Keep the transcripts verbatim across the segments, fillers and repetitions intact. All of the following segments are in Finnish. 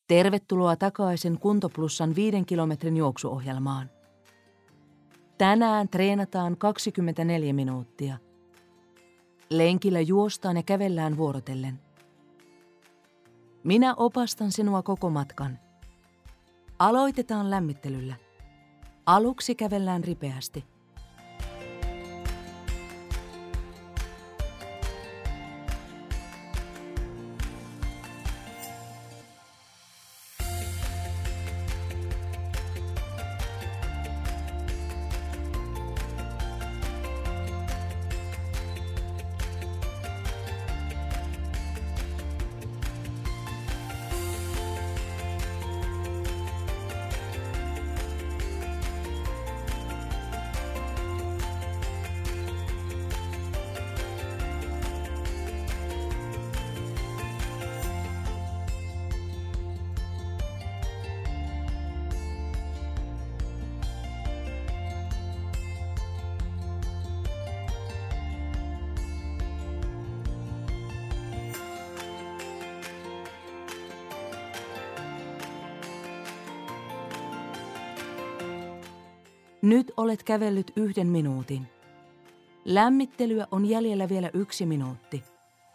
Tervetuloa takaisin Kuntoplussan viiden kilometrin juoksuohjelmaan. Tänään treenataan kaksikymmentäneljä minuuttia. Lenkillä juostaan ja kävellään vuorotellen. Minä opastan sinua koko matkan. Aloitetaan lämmittelyllä. Aluksi kävellään ripeästi. Nyt olet kävellyt yhden minuutin. Lämmittelyä on jäljellä vielä yksi minuutti.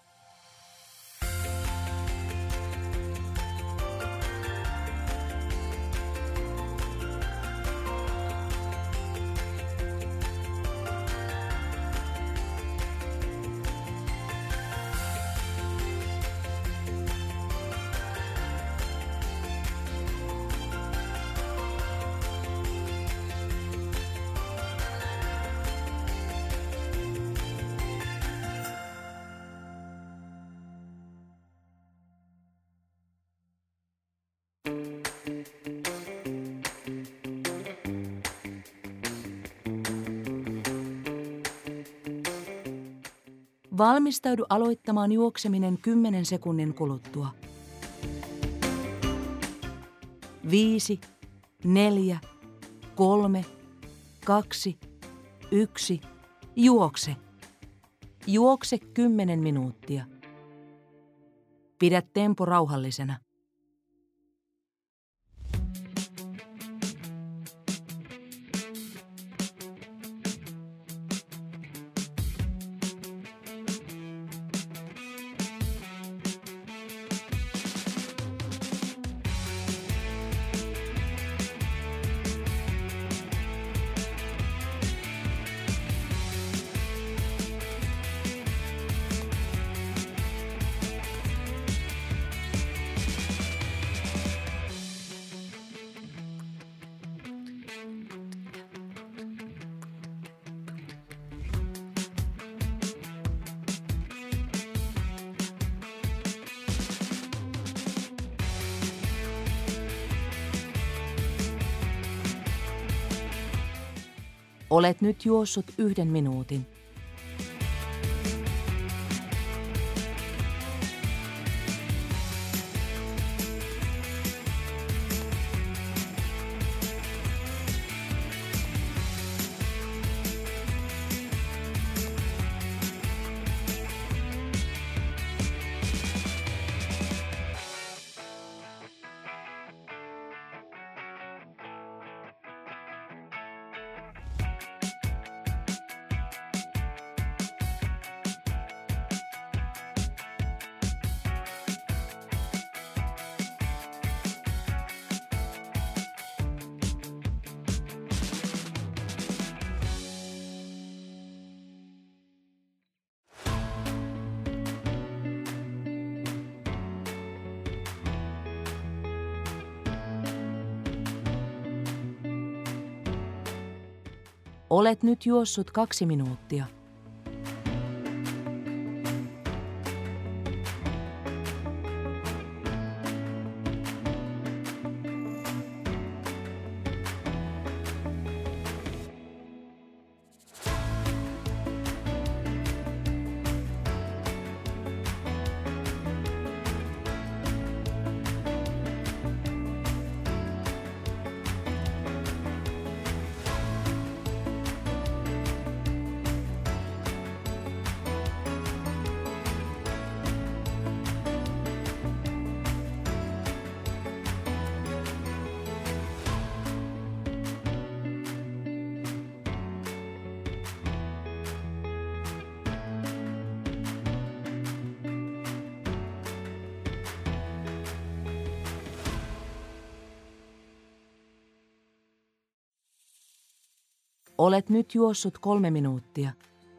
Valmistaudu aloittamaan juokseminen kymmenen sekunnin kuluttua. Viisi, neljä, kolme, kaksi, yksi, juokse. Juokse kymmenen minuuttia. Pidä tempo rauhallisena. Olet nyt juossut yhden minuutin. Olet nyt juossut kaksi minuuttia. Olet nyt juossut kolme minuuttia.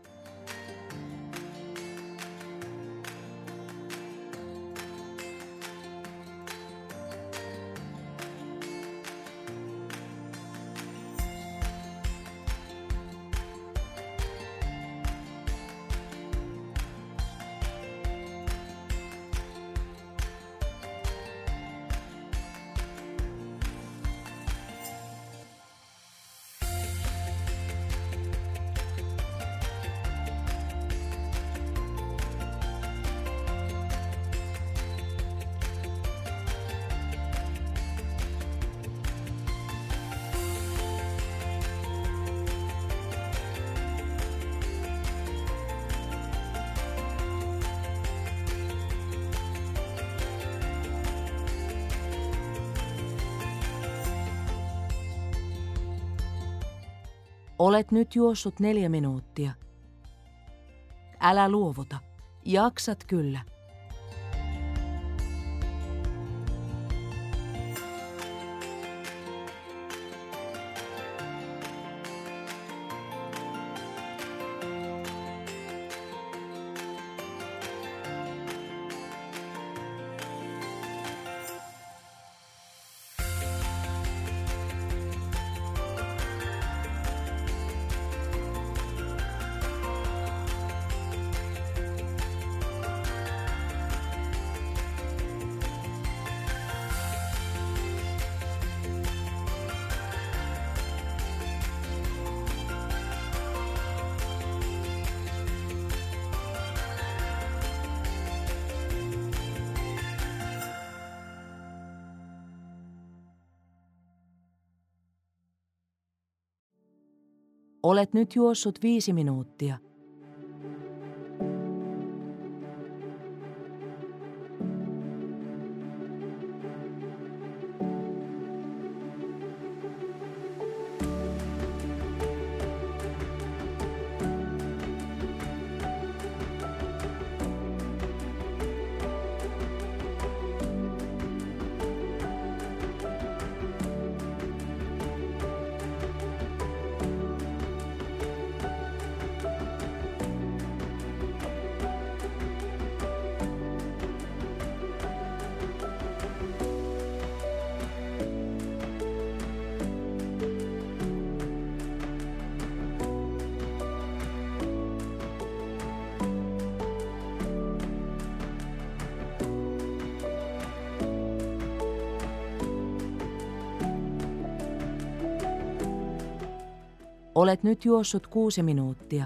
Olet nyt juossut neljä minuuttia. Älä luovuta. Jaksat kyllä. Olet nyt juossut viisi minuuttia. Olet nyt juossut kuusi minuuttia.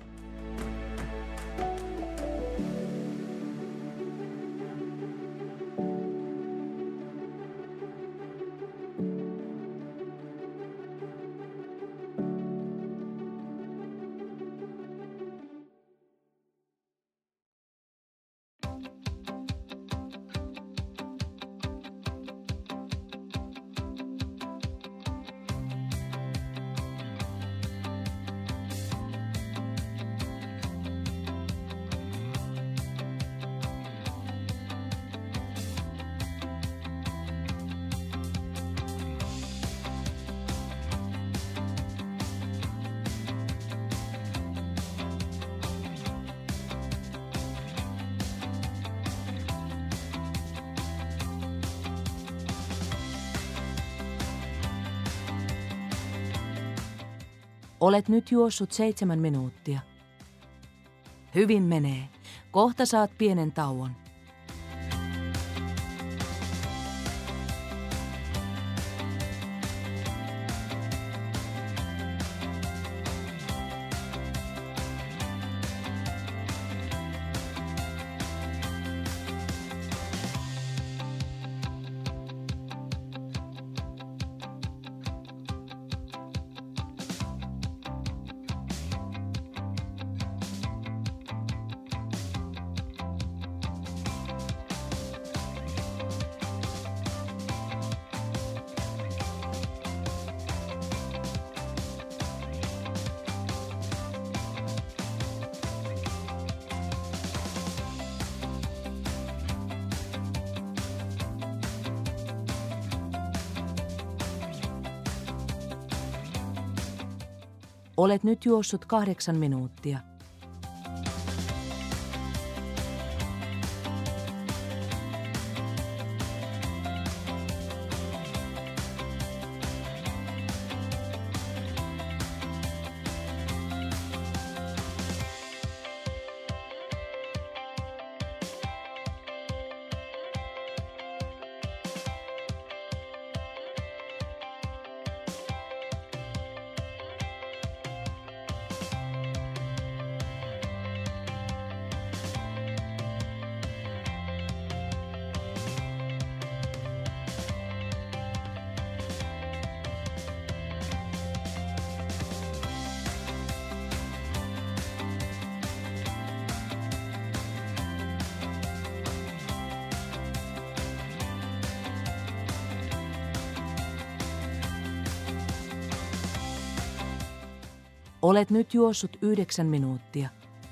Olet nyt juossut seitsemän minuuttia. Hyvin menee. Kohta saat pienen tauon. Olet nyt juossut kahdeksan minuuttia. Olet nyt juossut yhdeksän minuuttia.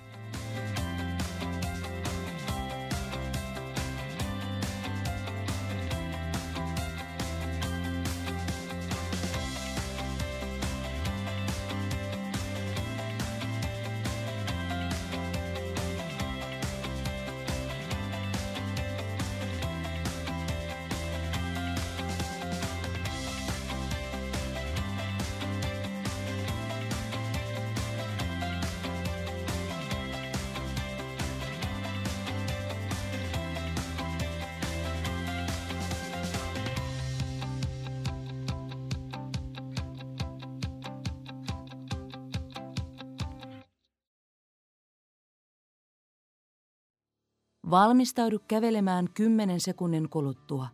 Valmistaudu kävelemään kymmenen sekunnin kuluttua.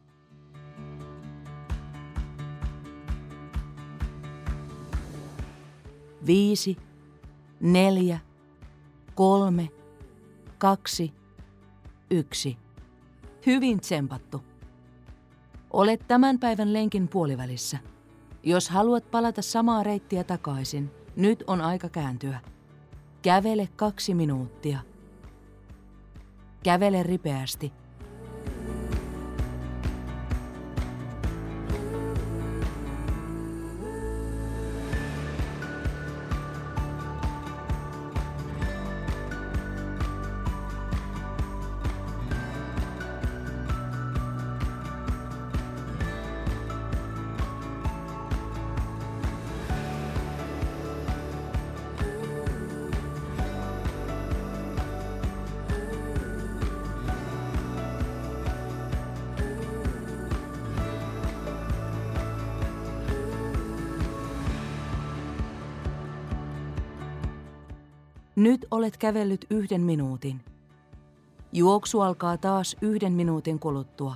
Viisi, neljä, kolme, kaksi, yksi. Hyvin tsempattu. Olet tämän päivän lenkin puolivälissä. Jos haluat palata samaa reittiä takaisin, nyt on aika kääntyä. Kävele kaksi minuuttia. Kävele ripeästi. Nyt olet kävellyt yhden minuutin. Juoksu alkaa taas yhden minuutin kuluttua.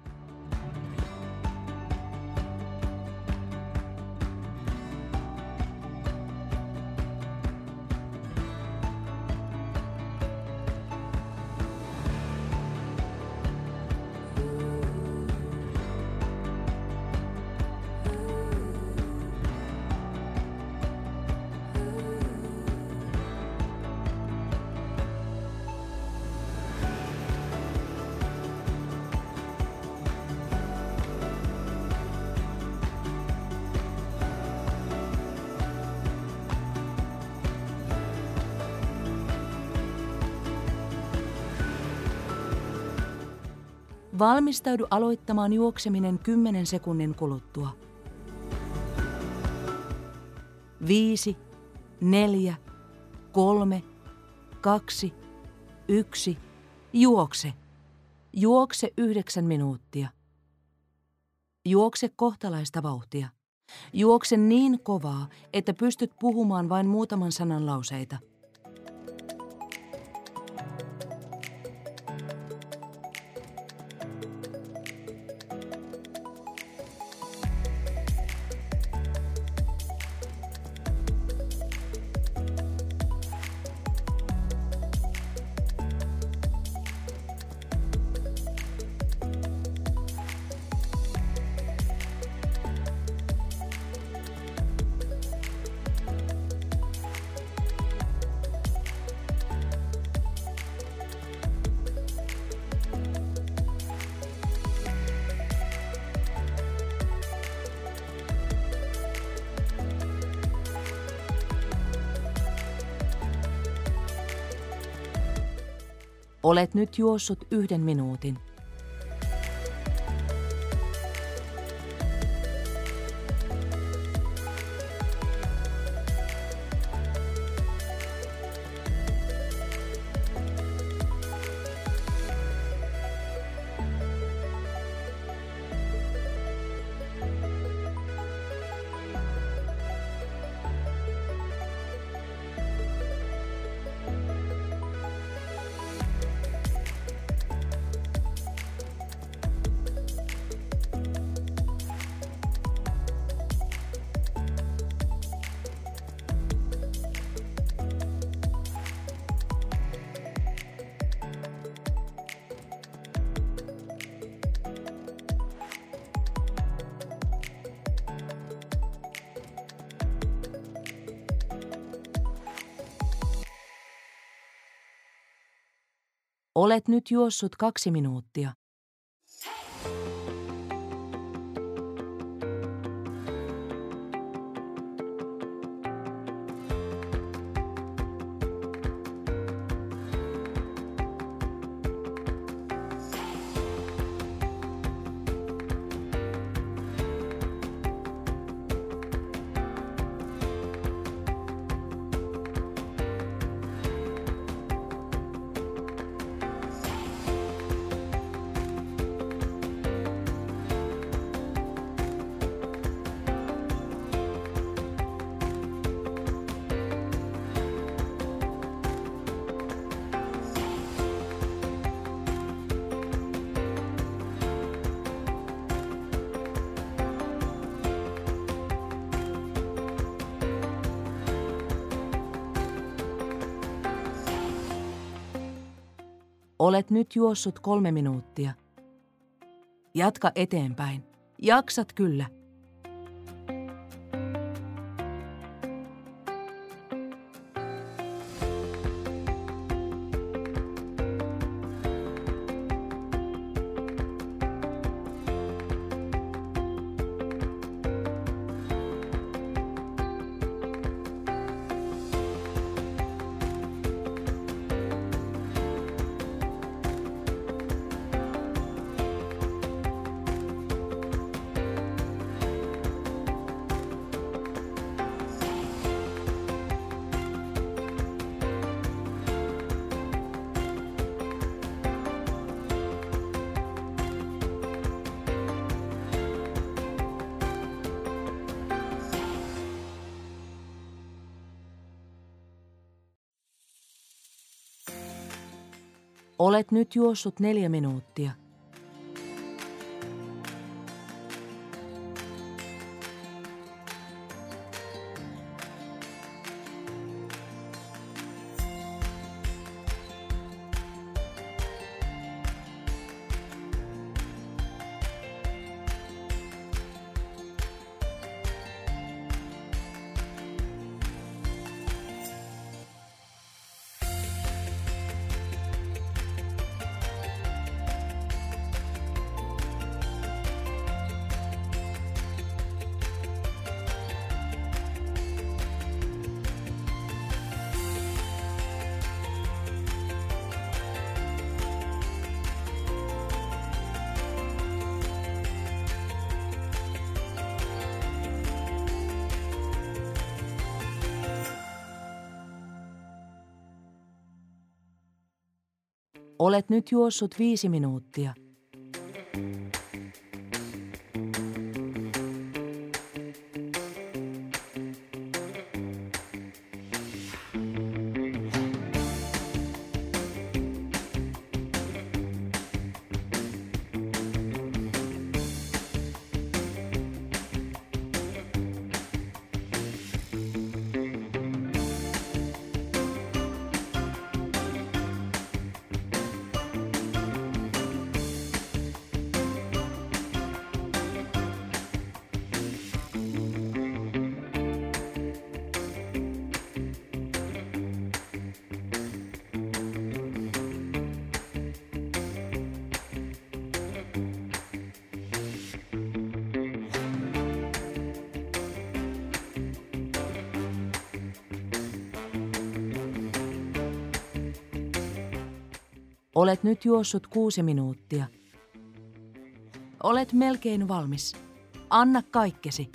Valmistaudu aloittamaan juokseminen kymmenen sekunnin kuluttua. Viisi, neljä, kolme, kaksi, yksi. Juokse. Juokse yhdeksän minuuttia. Juokse kohtalaista vauhtia. Juokse niin kovaa, että pystyt puhumaan vain muutaman sanan lauseita. Olet nyt juossut yhden minuutin. Olet nyt juossut kaksi minuuttia. Olet nyt juossut kolme minuuttia. Jatka eteenpäin. Jaksat kyllä. Olet nyt juossut neljä minuuttia. Olet nyt juossut viisi minuuttia. Olet nyt juossut kuusi minuuttia. Olet melkein valmis. Anna kaikkesi.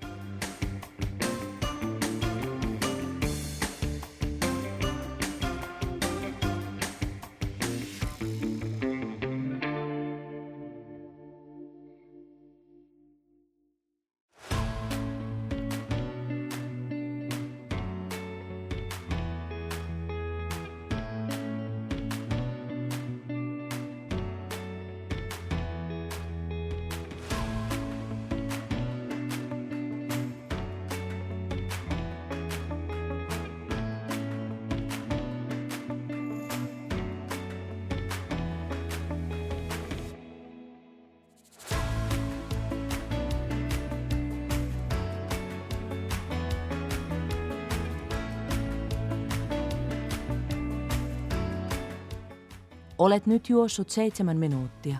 Olet nyt juossut seitsemän minuuttia.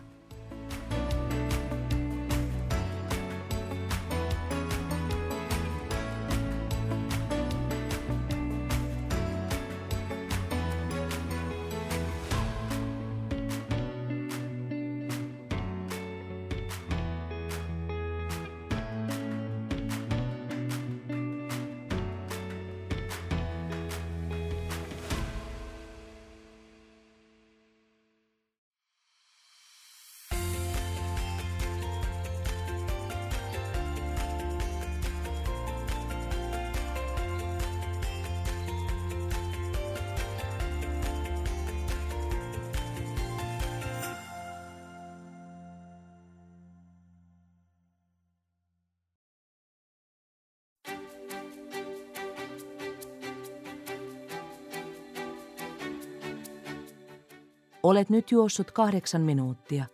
Olet nyt juossut kahdeksan minuuttia.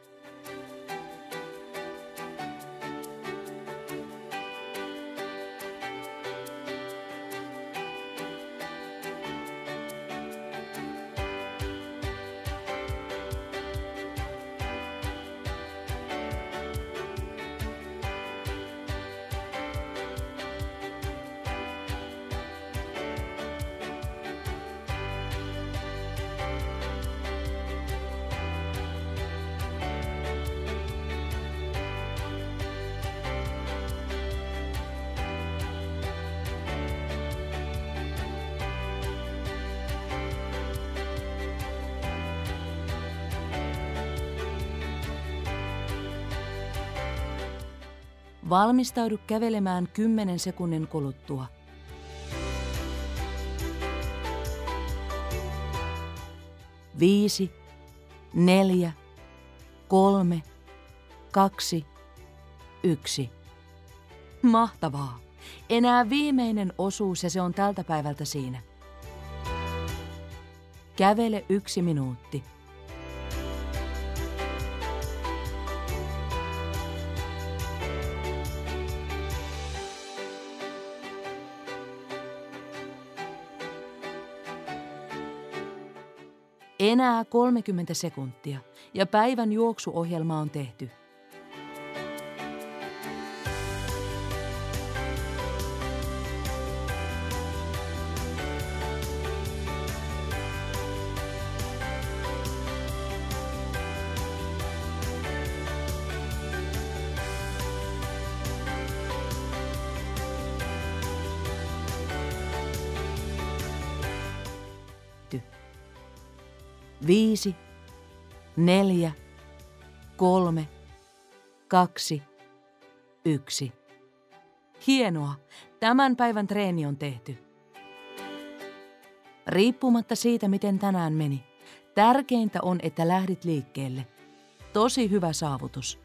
Valmistaudu kävelemään kymmenen sekunnin kuluttua. Viisi, neljä, kolme, kaksi, yksi. Mahtavaa! Enää viimeinen osuus ja se on tältä päivältä siinä. Kävele yksi minuutti. Enää kolmekymmentä sekuntia ja päivän juoksuohjelma on tehty. Viisi, neljä, kolme, kaksi, yksi. Hienoa! Tämän päivän treeni on tehty. Riippumatta siitä, miten tänään meni, tärkeintä on, että lähdit liikkeelle. Tosi hyvä saavutus.